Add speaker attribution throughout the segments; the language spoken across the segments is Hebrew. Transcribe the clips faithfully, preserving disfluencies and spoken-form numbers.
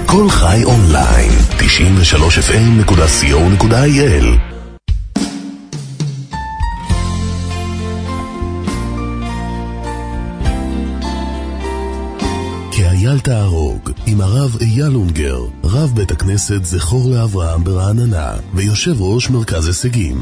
Speaker 1: כל חי אונליין, תשעים ושלוש אף אם נקודה סי או נקודה איי אל. כי אייל תהרוג עם הרב אייל אונגר, רב בית הכנסת זכור לאברהם ברעננה ויושב ראש מרכז הישגים.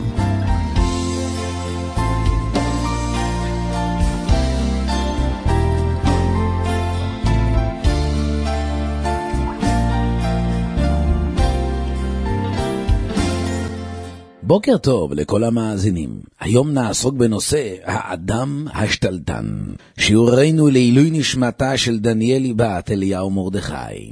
Speaker 2: בוקר טוב לכל המאזינים. היום נעסוק בנושא האדם השתלטן. שיעורנו לעילוי נשמתה של דניאלי בת אליהו מרדכי.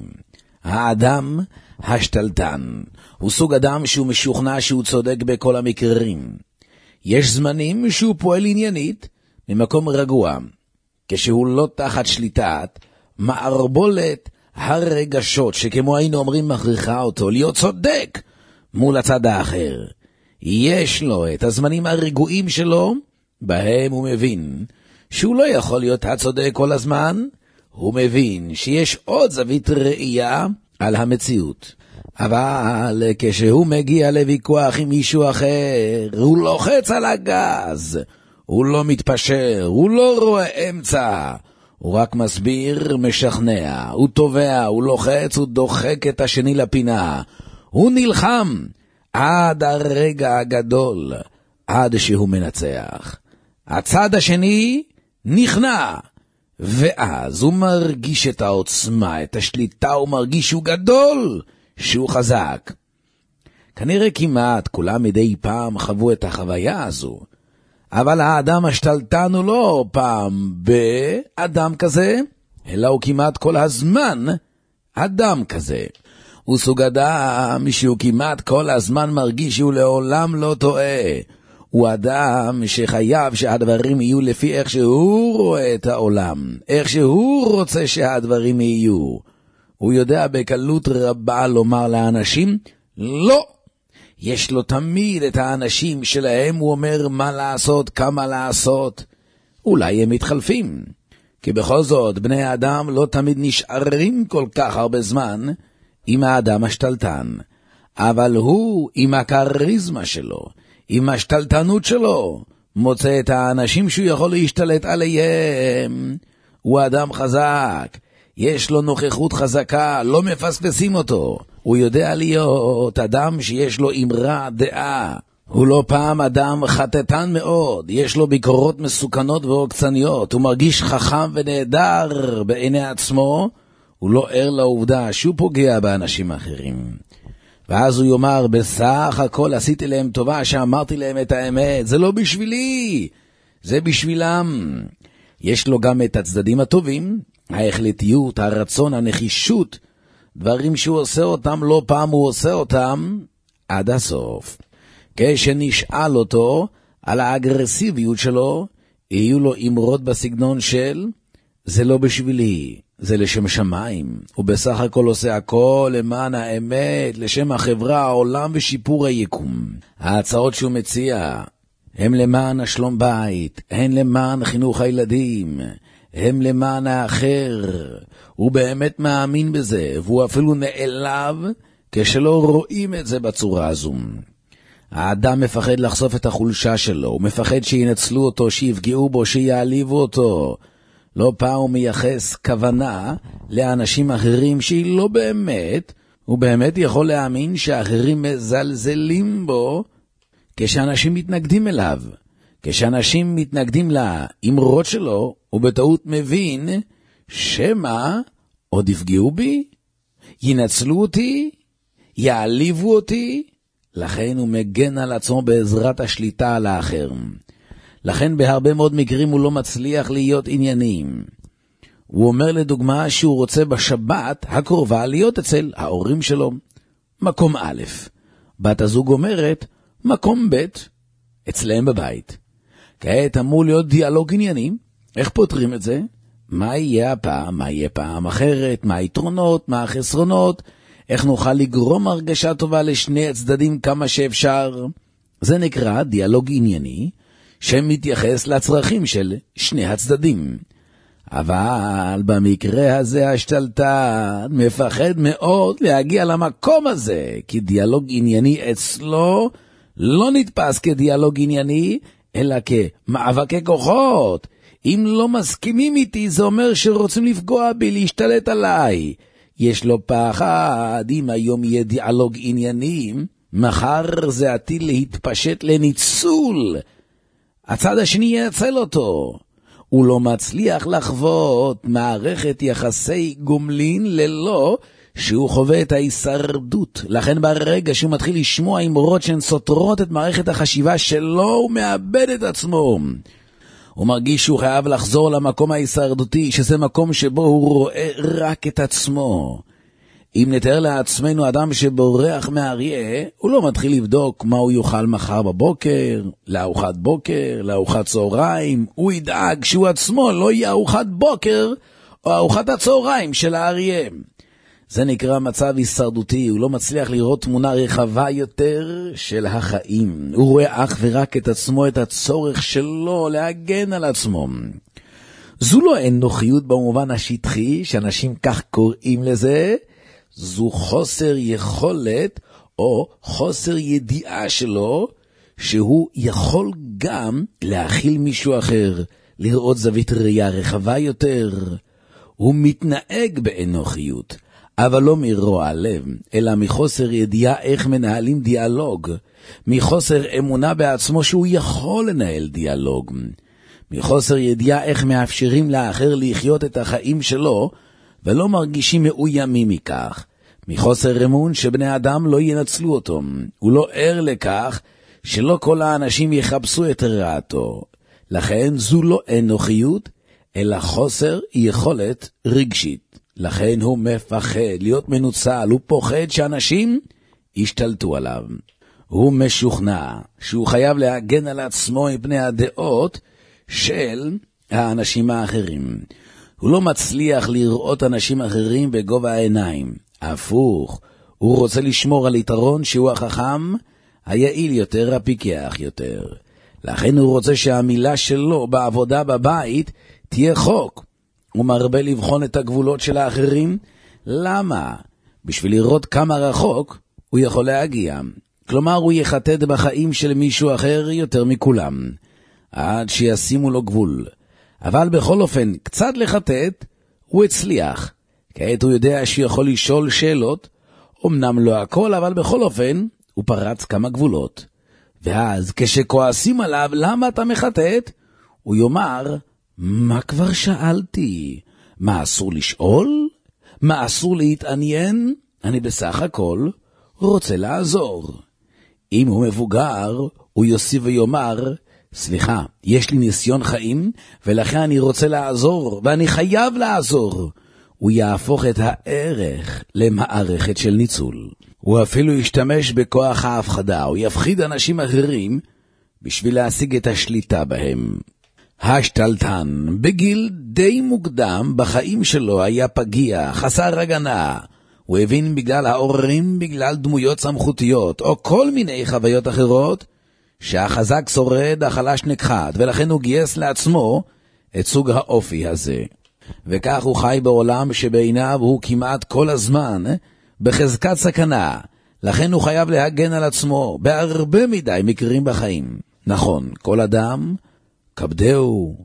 Speaker 2: האדם השתלטן הוא סוג אדם שהוא משוכנע שהוא צודק בכל המקרים. יש זמנים שהוא פועל עניינית ממקום רגוע, כשהוא לא תחת שליטת מערבולת הרגשות שכמו היינו אומרים מכריחה אותו להיות צודק מול הצד האחר. יש לו את הזמנים הרגועים שלו, בהם הוא מבין שהוא לא יכול להיות הצודק כל הזמן. הוא מבין שיש עוד זווית ראייה על המציאות. אבל כשהוא מגיע לוויכוח עם מישהו אחר, הוא לוחץ על הגז, הוא לא מתפשר, הוא לא רואה אמצע, הוא רק מסביר, משכנע, הוא תובע, הוא לוחץ, הוא דוחק את השני לפינה, הוא נלחם עד הרגע הגדול, עד שהוא מנצח. הצד השני נכנע, ואז הוא מרגיש את העוצמה, את השליטה, הוא מרגיש שהוא גדול, שהוא חזק. כנראה כמעט כולם מדי פעם חוו את החוויה הזו, אבל האדם השתלטן הוא לא פעם באדם כזה, אלא הוא כמעט כל הזמן אדם כזה. הוא סוג אדם שהוא כמעט כל הזמן מרגיש שהוא לעולם לא טועה. הוא אדם שחייב שהדברים יהיו לפי איך שהוא רואה את העולם, איך שהוא רוצה שהדברים יהיו. הוא יודע בקלות רבה לומר לאנשים לא. יש לו תמיד את האנשים שלהם, הוא אומר מה לעשות, כמה לעשות. אולי הם מתחלפים, כי בכל זאת בני האדם לא תמיד נשארים כל כך הרבה זמן עם האדם השתלטן, אבל הוא עם הקריזמה שלו, עם השתלטנות שלו, מוצא את האנשים שהוא יכול להשתלט עליהם. הוא אדם חזק, יש לו נוכחות חזקה, לא מפספסים אותו. הוא יודע להיות אדם שיש לו אמרה דעה. הוא לא פעם אדם חטטן מאוד, יש לו ביקורות מסוכנות ועוקצניות, הוא מרגיש חכם ונהדר בעיני עצמו, הוא לא ער לעובדה שהוא פוגע באנשים אחרים. ואז הוא יאמר, בסך הכל עשיתי להם טובה שאמרתי להם את האמת, זה לא בשבילי, זה בשבילם. יש לו גם את הצדדים הטובים, ההחלטיות, הרצון, הנחישות, דברים שהוא עושה אותם, לא פעם הוא עושה אותם עד הסוף. כשנשאל אותו על האגרסיביות שלו, יהיו לו אמרות בסגנון של, זה לא בשבילי, זה לשם שמיים. הוא בסך הכל עושה הכל למען האמת, לשם החברה, העולם ושיפור היקום. ההצעות שהוא מציע הם למען השלום בית, הן למען חינוך הילדים, הם למען האחר. הוא באמת מאמין בזה, והוא אפילו נעלב כשלא רואים את זה בצורה הזו. האדם מפחד לחשוף את החולשה שלו, הוא מפחד שינצלו אותו, שיפגעו בו, שיעליבו אותו. לא פעם הוא מייחס כוונה לאנשים אחרים שהיא לא באמת, הוא באמת יכול להאמין שאחרים מזלזלים בו כשאנשים מתנגדים אליו. כשאנשים מתנגדים לאמרות שלו, הוא בטעות מבין שמה עוד יפגעו בי, ינצלו אותי, יעליבו אותי. לכן הוא מגן על עצמו בעזרת השליטה על האחר. לכן בהרבה מאוד מקרים הוא לא מצליח להיות עניינים. הוא אומר לדוגמה שהוא רוצה בשבת הקרובה להיות אצל ההורים שלו, מקום א'. בת הזוג אומרת מקום ב', אצלהם בבית. כעת אמור להיות דיאלוג עניינים. איך פותרים את זה? מה יהיה הפעם? מה יהיה פעם אחרת? מה היתרונות? מה החסרונות? איך נוכל לגרום הרגשה טובה לשני הצדדים כמה שאפשר? זה נקרא דיאלוג ענייני, שמתייחס לצרכים של שני הצדדים. אבל במקרה הזה השתלטן מפחד מאוד להגיע למקום הזה, כי דיאלוג ענייני אצלו לא נתפס כדיאלוג ענייני, אלא כמאבקי כוחות. אם לא מסכימים איתי, זה אומר שרוצים לפגוע בי, להשתלט עליי. יש לו פחד, אם היום יהיה דיאלוג ענייני, מחר זה עתיד להתפשט לניצול. הצד השני יעצל אותו. הוא לא מצליח לחוות מערכת יחסי גומלין ללא שהוא חווה את ההישרדות. לכן ברגע שהוא מתחיל לשמוע אמרות שהן סותרות את מערכת החשיבה שלו, הוא מאבד את עצמו. הוא מרגיש שהוא חייב לחזור למקום ההישרדותי, שזה מקום שבו הוא רואה רק את עצמו. אם נתאר לעצמנו אדם שבורח מאריה, הוא לא מתחיל לבדוק מה הוא יאכל מחר בבוקר, לארוחת בוקר, לארוחת צהריים. הוא ידאג שהוא עצמו לא יהיה ארוחת בוקר או ארוחת הצהריים של האריה. זה נקרא מצב הישרדותי. הוא לא מצליח לראות תמונה רחבה יותר של החיים. הוא רואה אך ורק את עצמו, את הצורך שלו להגן על עצמו. זו לא אנוכיות במובן השטחי, שאנשים כך קוראים לזה. זו חוסר יכולת או חוסר ידיעה שלו, שהוא יכול גם להכיל מישהו אחר, לראות זווית ראייה רחבה יותר. הוא מתנהג באנוכיות, אבל לא מרוע לב, אלא מחוסר ידיעה איך מנהלים דיאלוג, מחוסר אמונה בעצמו שהוא יכול לנהל דיאלוג, מחוסר ידיעה איך מאפשרים לאחר לחיות את החיים שלו, ולא מרגישים מאוימים מכך, מחוסר אמון שבני אדם לא ינצלו אותו. הוא לא ער לכך שלא כל האנשים יחפשו את רעתו. לכן זו לא אנוכיות, אלא חוסר יכולת רגשית. לכן הוא מפחד להיות מנוצל, הוא פוחד שאנשים ישתלטו עליו. הוא משוכנע שהוא חייב להגן על עצמו מפני הדעות של האנשים האחרים. הוא לא מצליח לראות אנשים אחרים בגובה העיניים. הפוך, הוא רוצה לשמור על יתרון שהוא החכם, היעיל יותר, הפיקח יותר. לכן הוא רוצה שהמילה שלו בעבודה בבית תהיה חוק. הוא מרבה לבחון את הגבולות של האחרים. למה? בשביל לראות כמה רחוק הוא יכול להגיע. כלומר, הוא יחטט בחיים של מישהו אחר יותר מכולם, עד שישימו לו גבול. אבל בכל אופן, קצת לחטט, הוא הצליח. כעת הוא יודע שיכול לשאול שאלות, אמנם לא הכל, אבל בכל אופן, הוא פרץ כמה גבולות. ואז, כשכועסים עליו, למה אתה מחטט? הוא יאמר, מה כבר שאלתי? מה אסור לשאול? מה אסור להתעניין? אני בסך הכל רוצה לעזור. אם הוא מבוגר, הוא יוסיף ויאמר, סליחה, יש לי ניסיון חיים, ולכן אני רוצה לעזור, ואני חייב לעזור. הוא יהפוך את הערך למערכת של ניצול. הוא אפילו ישתמש בכוח ההפחדה, הוא יפחיד אנשים אחרים בשביל להשיג את השליטה בהם. השתלטן בגיל די מוקדם בחיים שלו היה פגיע, חסר הגנה. הוא הבין בגלל ההורים, בגלל דמויות סמכותיות, או כל מיני חוויות אחרות, שהחזק שורד, החלש נכחד, ולכן הוא גייס לעצמו את סוג האופי הזה. וכך הוא חי בעולם שבעיניו הוא כמעט כל הזמן בחזקת סכנה. לכן הוא חייב להגן על עצמו בהרבה מדי מקרים בחיים. נכון, כל אדם כבדהו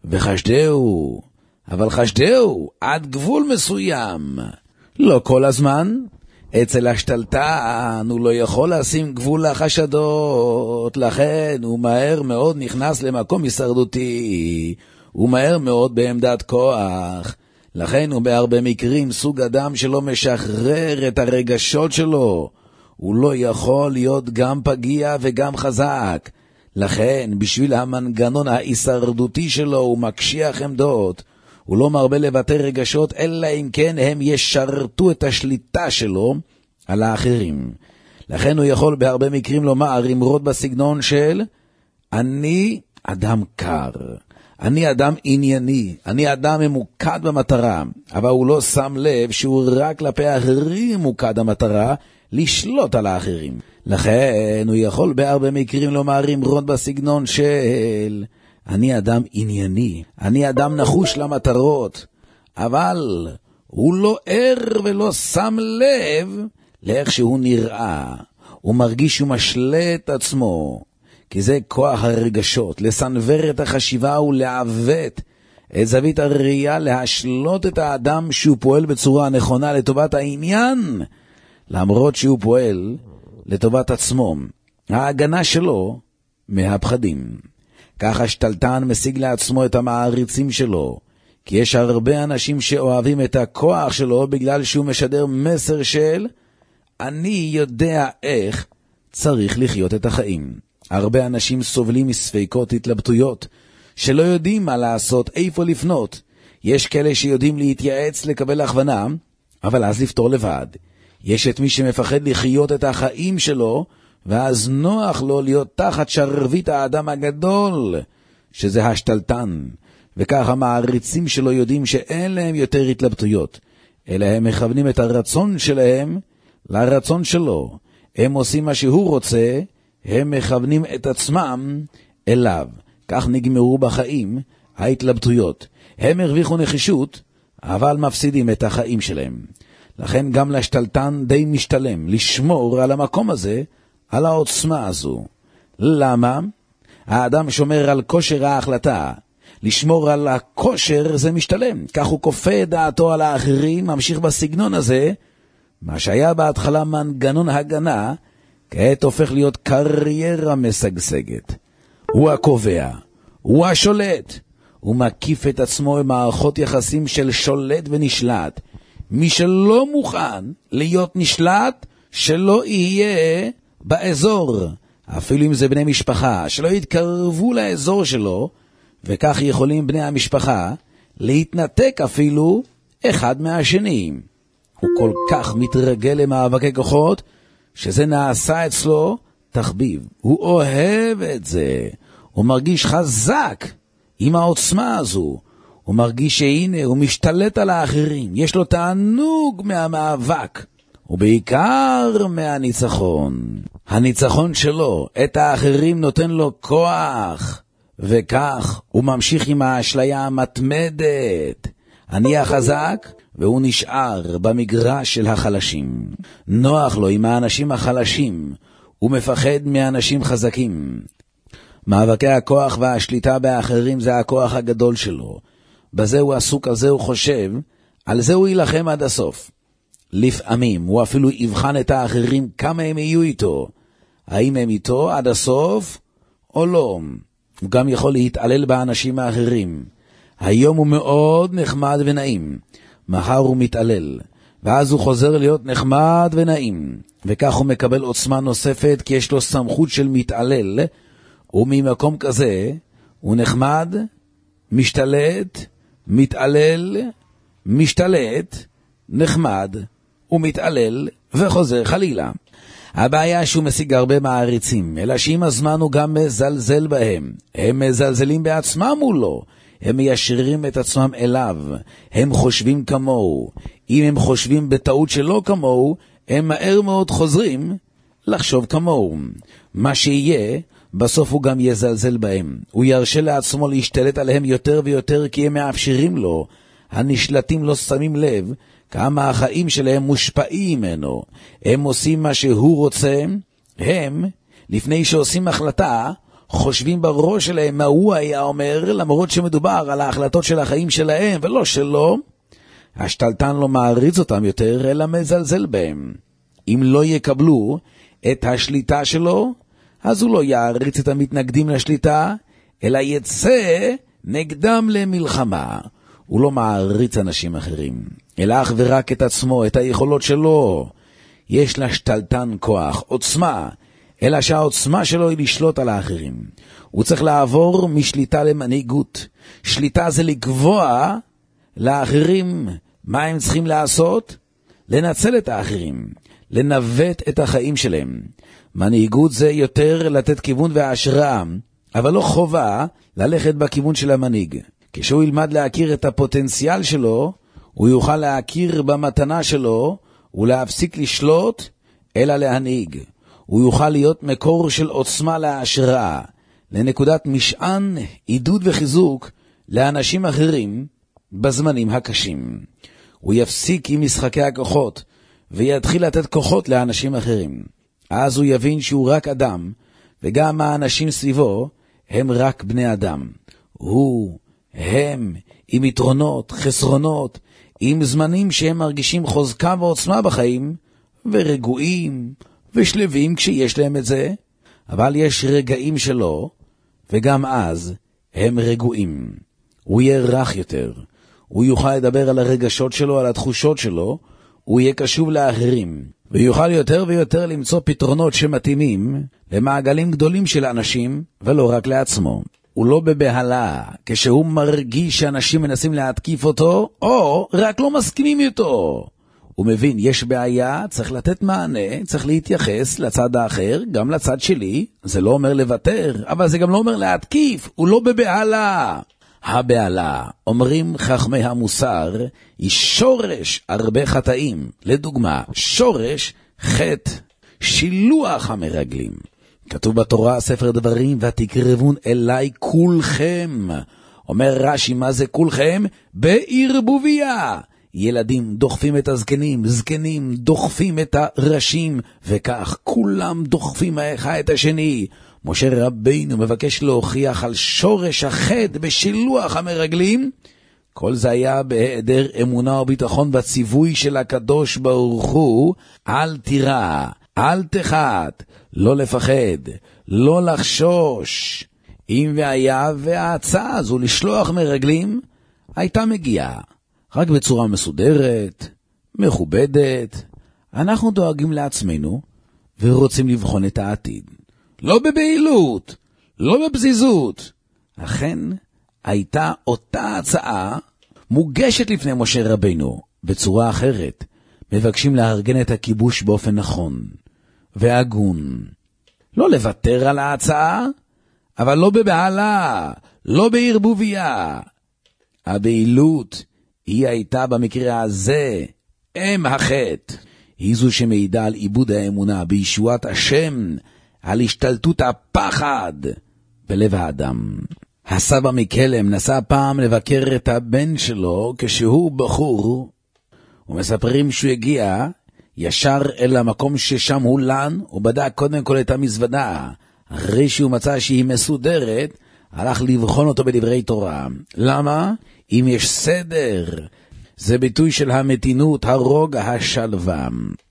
Speaker 2: וחשדהו, אבל חשדהו עד גבול מסוים. לא כל הזמן. אצל השתלטן הוא לא יכול לשים גבול לחשדות, לכן הוא מהר מאוד נכנס למקום הישרדותי, הוא מהר מאוד בעמדת כוח, לכן הוא בהרבה מקרים סוג אדם שלא משחרר את הרגשות שלו, הוא לא יכול להיות גם פגיע וגם חזק, לכן בשביל המנגנון ההישרדותי שלו הוא מקשיח עמדות, הוא לא מרבה לבטא רגשות, אלא אם כן הם ישרתו את השליטה שלו על האחרים. לכן הוא יכול בהרבה מקרים לומר אמרות בסגנון של, אני אדם קר, אני אדם ענייני, אני אדם ממוקד במטרה, אבל הוא לא שם לב שהוא רק כלפי האחרים מוקד המטרה, לשלוט על האחרים. לכן הוא יכול בהרבה מקרים לומר אמרות בסגנון של, אני אדם ענייני, אני אדם נחוש למטרות, אבל הוא לא ער ולא שם לב לאיך שהוא נראה. הוא מרגיש שהוא משלה את עצמו, כי זה כוח הרגשות, לסנבר את החשיבה ולעוות את זווית הראייה, להשלות את האדם שהוא פועל בצורה נכונה לטובת העניין, למרות שהוא פועל לטובת עצמו, ההגנה שלו מהפחדים. כך השתלטן משיג לעצמו את המעריצים שלו, כי יש הרבה אנשים שאוהבים את הכוח שלו בגלל שהוא משדר מסר של אני יודע איך צריך לחיות את החיים. הרבה אנשים סובלים מספיקות התלבטויות, שלא יודעים מה לעשות, איפה לפנות. יש כאלה שיודעים להתייעץ, לקבל הכוונה, אבל אז לפתור לבד. יש את מי שמפחד לחיות את החיים שלו, ואז נוח לו להיות תחת שרביט האדם הגדול, שזה השתלטן. וכך המעריצים שלו יודעים שאין להם יותר התלבטויות, אלא הם מכוונים את הרצון שלהם לרצון שלו. הם עושים מה שהוא רוצה, הם מכוונים את עצמם אליו. כך נגמרו בחיים ההתלבטויות. הם הרוויחו נחישות, אבל מפסידים את החיים שלהם. לכן גם לשתלטן די משתלם לשמור על המקום הזה, על העוצמה הזו. למה? האדם שומר על כושר ההחלטה. לשמור על הכושר זה משתלם. כך הוא כופה את דעתו על האחרים, ממשיך בסגנון הזה. מה שהיה בהתחלה מנגנון הגנה, כעת הופך להיות קריירה משגשגת. הוא הקובע, הוא השולט. הוא מקיף את עצמו במערכות יחסים של שולט ונשלט. מי שלא מוכן להיות נשלט, שלא יהיה באזור. אפילו אם זה בני משפחה, שלא יתקרבו לאזור שלו, וכך יכולים בני המשפחה להתנתק אפילו אחד מהשני. הוא כל כך מתרגל למאבקי כוחות, שזה נעשה אצלו תחביב. הוא אוהב את זה. הוא מרגיש חזק עם העוצמה הזו. הוא מרגיש שהנה הוא משתלט על האחרים. יש לו תענוג מהמאבק, ובעיקר מהניצחון. הניצחון שלו את האחרים נותן לו כוח, וכך הוא ממשיך עם האשליה המתמדת. אני החזק, והוא נשאר במגרש של החלשים. נוח לו עם האנשים החלשים, הוא מפחד מאנשים חזקים. מאבקי הכוח והשליטה באחרים זה הכוח הגדול שלו. בזה הוא עסוק, על זה הוא חושב, על זה הוא ילחם עד הסוף. לפעמים הוא אפילו יבחן את האחרים כמה הם יהיו איתו. האם הם איתו עד הסוף או לא. הוא גם יכול להתעלל באנשים האחרים. היום הוא מאוד נחמד ונעים, מחר הוא מתעלל, ואז הוא חוזר להיות נחמד ונעים, וכך הוא מקבל עוצמה נוספת, כי יש לו סמכות של מתעלל, וממקום כזה הוא נחמד, משתלט, מתעלל, משתלט, נחמד, ומתעלל, וחוזר חלילה. הבעיה שהוא משיג הרבה מעריצים, אלא שעם הזמן הוא גם מזלזל בהם. הם מזלזלים בעצמם מולו, הם מיישרים את עצמם אליו, הם חושבים כמוהו. אם הם חושבים בטעות שלא כמוהו, הם מהר מאוד חוזרים לחשוב כמוהו. מה שיהיה, בסוף הוא גם יזלזל בהם. הוא ירשה לעצמו להשתלט עליהם יותר ויותר, כי הם מאפשרים לו. הנשלטים לא שמים לב כמה החיים שלהם מושפעים ממנו. הם עושים מה שהוא רוצה. הם, לפני שעושים החלטה, חושבים בראש שלהם מה הוא היה אומר, למרות שמדובר על ההחלטות של החיים שלהם ולא שלו. השתלטן לא מעריץ אותם יותר, אלא מזלזל בהם. אם לא יקבלו את השליטה שלו, אז הוא לא יעריץ את המתנגדים לשליטה, אלא יצא נגדם למלחמה. הוא לא מעריץ אנשים אחרים, אלא אך ורק את עצמו, את היכולות שלו. יש לשתלטן כוח, עוצמה, אלא שהעוצמה שלו היא לשלוט על האחרים. הוא צריך לעבור משליטה למנהיגות. שליטה זה לקבוע לאחרים מה הם צריכים לעשות, לנצל את האחרים, לנווט את החיים שלהם. מנהיגות זה יותר לתת כיוון והשראה, אבל לא חובה ללכת בכיוון של המנהיג. כשהוא ילמד להכיר את הפוטנציאל שלו, הוא יוכל להכיר במתנה שלו ולהפסיק לשלוט, אלא להנהיג. הוא יוכל להיות מקור של עוצמה להשראה, לנקודת משען, עידוד וחיזוק לאנשים אחרים בזמנים הקשים. הוא יפסיק עם משחקי הכוחות ויתחיל לתת כוחות לאנשים אחרים. אז הוא יבין שהוא רק אדם, וגם האנשים סביבו הם רק בני אדם. הוא, הם, עם יתרונות, חסרונות, עם זמנים שהם מרגישים חוזקה ועוצמה בחיים, ורגועים ושלבים כשיש להם את זה, אבל יש רגעים שלו, וגם אז הם רגועים. הוא יהיה רך יותר, הוא יוכל לדבר על הרגשות שלו, על התחושות שלו, הוא יהיה קשוב לאחרים, ויוכל יותר ויותר למצוא פתרונות שמתאימים למעגלים גדולים של אנשים, ולא רק לעצמו. הוא לא בבהלה, כשהוא מרגיש שאנשים מנסים להתקיף אותו, או רק לא מסכימים איתו. הוא מבין, יש בעיה, צריך לתת מענה, צריך להתייחס לצד האחר, גם לצד שלי. זה לא אומר לוותר, אבל זה גם לא אומר להתקיף, הוא לא בבהלה. הבהלה, אומרים חכמי המוסר, היא שורש הרבה חטאים. לדוגמה, שורש חטא שילוח המרגלים. כתוב בתורה, ספר דברים, ותקרבון אליי כולכם. אומר רש"י, מה זה כולכם? בערבוביה. ילדים דוחפים את הזקנים, זקנים דוחפים את הראשים, וכך כולם דוחפים האחד את השני. משה רבינו מבקש להוכיח על שורש החטא בשילוח המרגלים. כל זה היה בהיעדר אמונה וביטחון בציווי של הקדוש ברוך הוא, אל תירא, אל תחת, לא לפחד, לא לחשוש. אם והיה וההצעה הזו לשלוח מרגלים, הייתה מגיעה, רק בצורה מסודרת, מכובדת. אנחנו דואגים לעצמנו ורוצים לבחון את העתיד. לא בבהילות, לא בבזיזות. אכן, הייתה אותה הצעה מוגשת לפני משה רבינו, בצורה אחרת. מבקשים לארגן את הכיבוש באופן נכון והגון. לא לוותר על ההצעה, אבל לא בבהלה, לא בערבוביה. הבהילות היא הייתה במקרה הזה אם החטא. היא זו שמעידה על עיבוד האמונה בישועת השם, על השתלטות הפחד בלב האדם. הסבא מקלם נסע פעם לבקר את הבן שלו כשהוא בחור, ומספרים שהוא הגיע ישר אל המקום ששם הוא לן, הוא בדק קודם כל את המזוודה. אחרי שהוא מצא שהיא מסודרת, הלך לבחון אותו בדברי תורה. למה? אם יש סדר, זה ביטוי של המתינות, הרוגע, השלווה.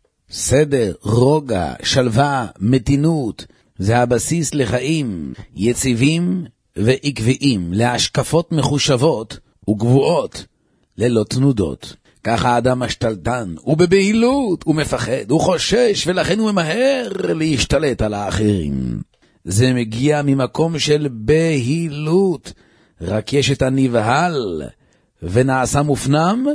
Speaker 2: סדר, רוגע, שלווה, מתינות, זה הבסיס לחיים יציבים ועקביים, להשקפות מחושבות וגבוהות, ללא תנודות. ככה האדם השתלטן, הוא בבהילות, הוא מפחד, הוא חושש, ולכן הוא ממהר להשתלט על האחרים. זה מגיע ממקום של בהילות. רק יש את הנבהל ונעשה מופנם,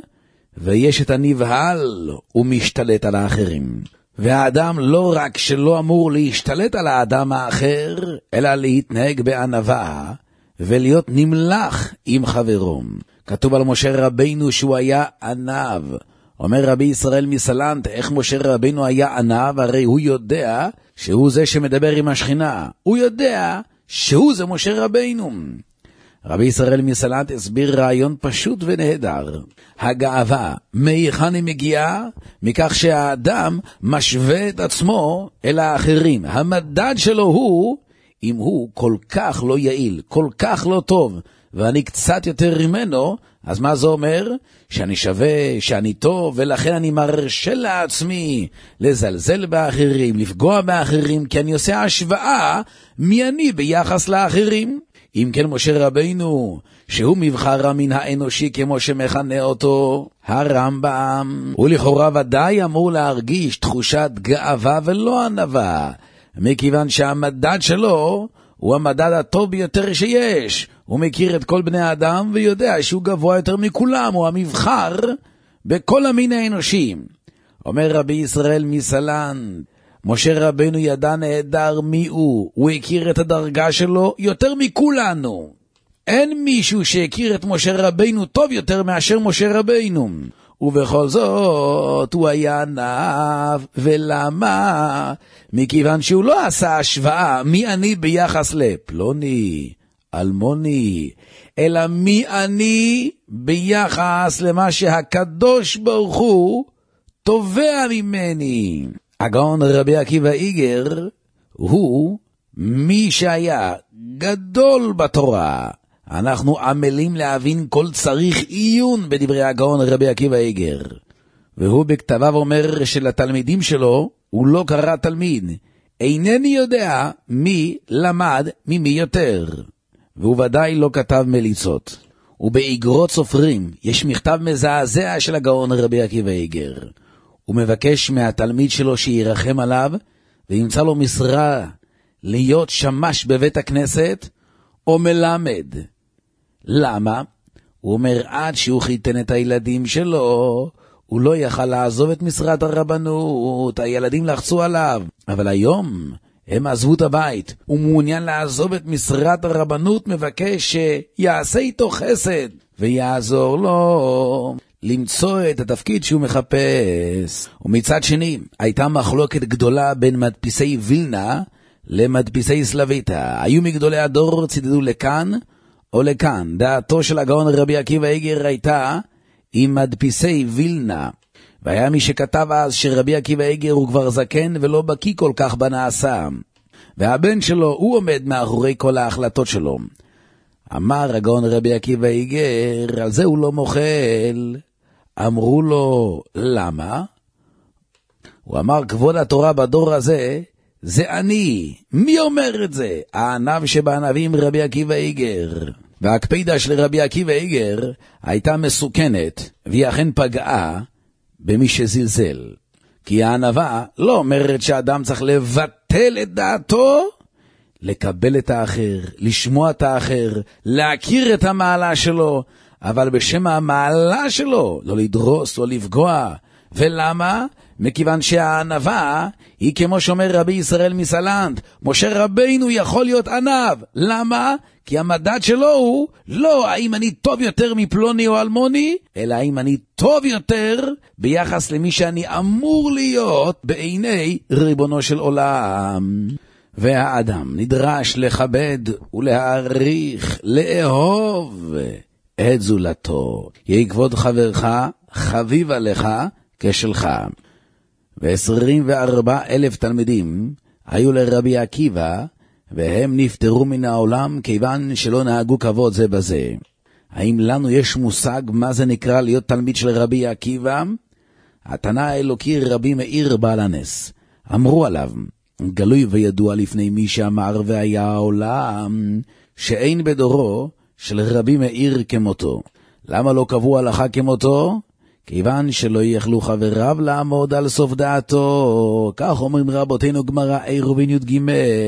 Speaker 2: ויש את הנבהל ומשתלט על האחרים. והאדם לא רק שלא אמור להשתלט על האדם האחר, אלא להתנהג בענווה ולהיות נמלח עם חברו. כתוב על משה רבינו שהוא היה ענב. אומר רבי ישראל מסלנט, איך משה רבינו היה ענב? הרי הוא יודע שהוא זה שמדבר עם השכינה. הוא יודע שהוא זה משה רבינו. רבי ישראל מסלנט הסביר רעיון פשוט ונהדר. הגאווה מהיכן היא מגיעה? מכך שהאדם משווה את עצמו אל האחרים. המדד שלו הוא, אם הוא כל כך לא יעיל, כל כך לא טוב, ואני קצת יותר ממנו, אז מה זה אומר? שאני שווה, שאני טוב, ולכן אני מרשה לעצמי לזלזל באחרים, לפגוע באחרים, כי אני עושה השוואה מי אני ביחס לאחרים. אם כן משה רבינו, שהוא מבחר המין האנושי כמו שמכנה אותו הרמב"ם, הוא לכאורה ודאי אמור להרגיש תחושת גאווה ולא ענווה, מכיוון שהמדד שלו הוא המדד הטוב ביותר שיש. הוא מכיר את כל בני האדם ויודע שהוא גבוה יותר מכולם, הוא המבחר בכל המין האנושי. אומר רבי ישראל מסלנט, משה רבינו ידע נהדר מי הוא, הוא הכיר את הדרגה שלו יותר מכולנו. אין מישהו שהכיר את משה רבינו טוב יותר מאשר משה רבינו. ובכל זאת הוא היה ענב. ולמה? מכיוון שהוא לא עשה השוואה מי אני ביחס לפלוני, אלמוני, אלא מי אני ביחס למה שהקדוש ברוך הוא תובע ממני. הגאון רבי עקיבא איגר הוא מי שהיה גדול בתורה. אנחנו עמלים להבין כל צריך עיון בדברי הגאון רבי עקיבא איגר. והוא בכתביו אומר שלתלמידים שלו הוא לא קרא תלמיד. אינני יודע מי למד ממי יותר. והוא ודאי לא כתב מליצות. ובאיגרות סופרים יש מכתב מזעזע של הגאון רבי עקיבא איגר. הוא מבקש מהתלמיד שלו שירחם עליו וימצא לו משרה להיות שמש בבית הכנסת או מלמד. למה? הוא אומר עד שהוא חיתן את הילדים שלו הוא לא יכל לעזוב את משרת הרבנות, הילדים לחצו עליו. אבל היום הם עזבו את הבית, הוא מעוניין לעזוב את משרת הרבנות, מבקש שיעשה איתו חסד ויעזור לו למצוא את התפקיד שהוא מחפש. ומצד שני, הייתה מחלוקת גדולה בין מדפיסי וילנה למדפיסי סלוויטה. היו מגדולי הדור צידדו לכאן או לכאן. דעתו של הגאון רבי עקיבא איגר הייתה עם מדפיסי וילנה. והיה מי שכתב אז שרבי עקיבא איגר הוא כבר זקן ולא בקיא כל כך בנעשה. והבן שלו הוא עומד מאחורי כל ההחלטות שלו. אמר הגאון רבי עקיבא איגר, על זה הוא לא מוחל. אמרו לו, למה? הוא אמר, כבוד התורה בדור הזה, זה אני. מי אומר את זה? הענב שבענבים רבי עקיבא איגר. והקפידה של רבי עקיבא איגר הייתה מסוכנת, והיא אכן פגעה במי שזלזל. כי הענבה לא אומרת שאדם צריך לבטל את דעתו, לקבל את האחר, לשמוע את האחר, להכיר את המעלה שלו, אבל בשם המעלה שלו, לא לדרוס, לא לפגוע. ולמה? מכיוון שהענבה היא כמו שאומר רבי ישראל מסלנט, משה רבינו יכול להיות ענב. למה? כי המדד שלו הוא לא האם אני טוב יותר מפלוני או אלמוני, אלא האם אני טוב יותר ביחס למי שאני אמור להיות בעיני ריבונו של עולם. והאדם נדרש לכבד ולהעריך, לאהוב את זולתו. יהי כבוד חברך חביב עליך כשלך. ו-עשרים וארבעה אלף תלמידים היו לרבי עקיבא, והם נפטרו מן העולם כיוון שלא נהגו כבוד זה בזה. האם לנו יש מושג מה זה נקרא להיות תלמיד של רבי עקיבא? התנא האלוקי רבי מאיר בעל הנס, אמרו עליו, גלוי וידוע לפני מי שאמר והיה העולם, שאין בדורו של רבי מאיר כמותו. למה לא קבעו הלכה כמותו? כיוון שלא יכלו חבריו לעמוד על סוף דעתו. כך אומרים רבותינו גמרא עירובין י"ג.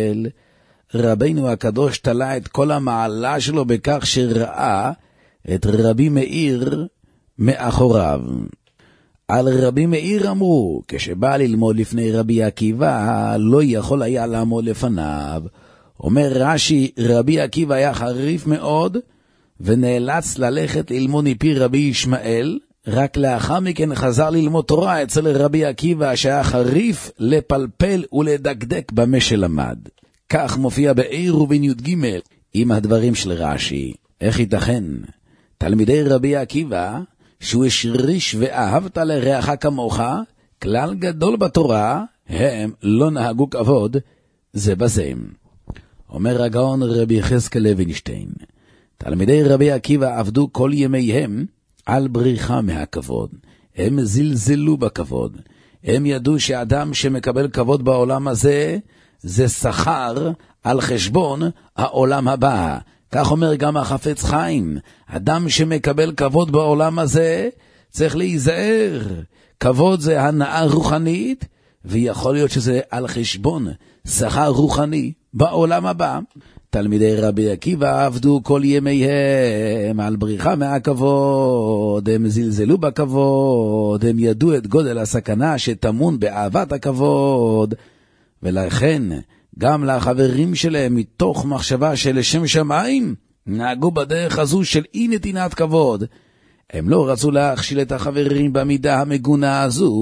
Speaker 2: רבינו הקדוש תלה את כל המעלה שלו בכך שראה את רבי מאיר מאחוריו. על רבי מאיר אמרו, כשבא ללמוד לפני רבי עקיבא, לא יכול היה לעמוד לפניו. אומר רש"י, רבי עקיבא היה חריף מאוד, ונאלץ ללכת ללמוד מפי רבי ישמעאל, רק לאחר מכן חזר ללמוד תורה אצל רבי עקיבא, שהיה חריף לפלפל ולדקדק במה שלמד. כך מופיע בעירובין י"ג עם הדברים של רש"י. איך ייתכן? תלמידי רבי עקיבא, שהוא השריש ואהבת לרעך כמוך, כלל גדול בתורה, הם לא נהגו כבוד זה בזה. אומר הגאון רבי יחזקאל לוינשטיין, תלמידי רבי עקיבא עבדו כל ימיהם על בריחה מהכבוד. הם זלזלו בכבוד. הם ידעו שאדם שמקבל כבוד בעולם הזה, זה שכר על חשבון העולם הבא. כך אומר גם החפץ חיים, אדם שמקבל כבוד בעולם הזה, צריך להיזהר. כבוד זה הנאה רוחנית, ויכול להיות שזה על חשבון שכר רוחני בעולם הבא. תלמידי רבי עקיבא עבדו כל ימיהם על בריחה מהכבוד, הם זלזלו בכבוד, הם ידעו את גודל הסכנה שטמון באהבת הכבוד, ולכן גם לחברים שלהם מתוך מחשבה של לשם שמיים, נהגו בדרך הזו של אי נתינת כבוד. הם לא רצו להכשיל את החברים במידה המגונה הזו.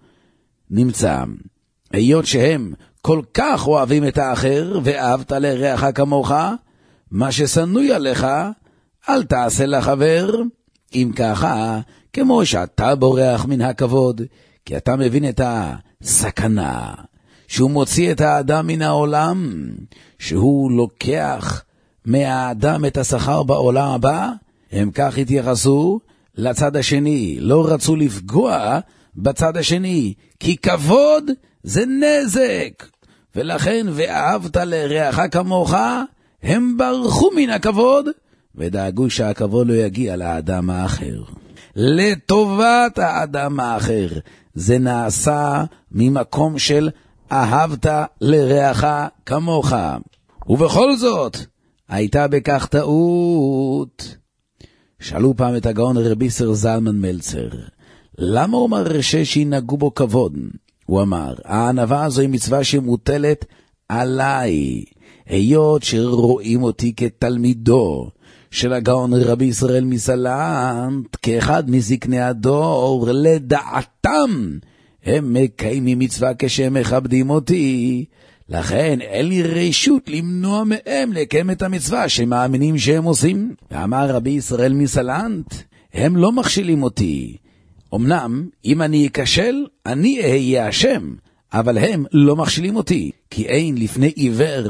Speaker 2: נמצא, היות שהם כל כך אוהבים את האחר, ואהבת לרעך כמוך, מה ששנוי עליך, אל תעשה לחבר. אם ככה, כמו שאתה בורח מן הכבוד, כי אתה מבין את הסכנה, שהוא מוציא את האדם מן העולם, שהוא לוקח מהאדם את השכר בעולם הבא, הם כך התייחסו לצד השני, לא רצו לפגוע בצד השני, כי כבוד זה נזק, ולכן ואהבת לרעך כמוך, הם ברחו מן הכבוד, ודאגו שהכבוד לא יגיע לאדם האחר. לטובת האדם האחר, זה נעשה ממקום של אהבת לרעך כמוך. ובכל זאת, הייתה בכך טעות. שאלו פעם את הגאון רבי איסר זלמן מלצר, למה הוא מרשה שינהגו בו כבוד? הוא אמר, הענווה הזו היא מצווה שמוטלת עליי, היות שרואים אותי כתלמידו של הגאון רבי ישראל מסלנט, כאחד מזקני הדור, לדעתם הם מקיימים מצווה כשהם מכבדים אותי, לכן אין לי רשות למנוע מהם לקיים את המצווה שמאמינים שהם עושים. ואמר רבי ישראל מסלנט, הם לא מכשילים אותי, אמנם אם אני אכשל אני אהיה אשם, אבל הם לא מכשילים אותי, כי אין לפני עיוור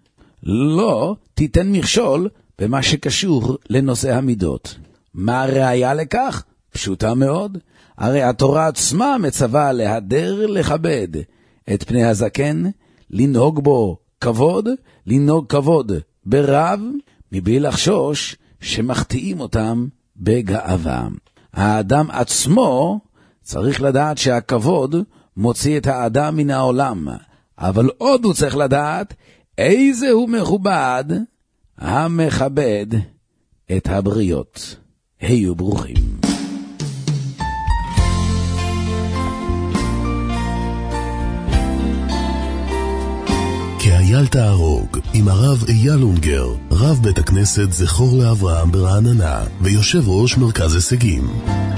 Speaker 2: לא תיתן מכשול במה שקשור לנושא המידות. מה הראיה לכך? פשוטה מאוד, הרי התורה עצמה מצווה להדר, לכבד את פני הזקן, לנהוג בו כבוד, לנהוג כבוד ברב, מבלי לחשוש שמחטיאים אותם בגאווה. האדם עצמו צריך לדעת שהכבוד מוציא את האדם מן העולם, אבל עוד הוא צריך לדעת איזה הוא מכובד המכבד את הבריות. היו ברוכים.
Speaker 1: כאייל תערוג עם הרב אייל אונגר, רב בית הכנסת זכור לאברהם ברעננה ויושב ראש מרכז הישגים.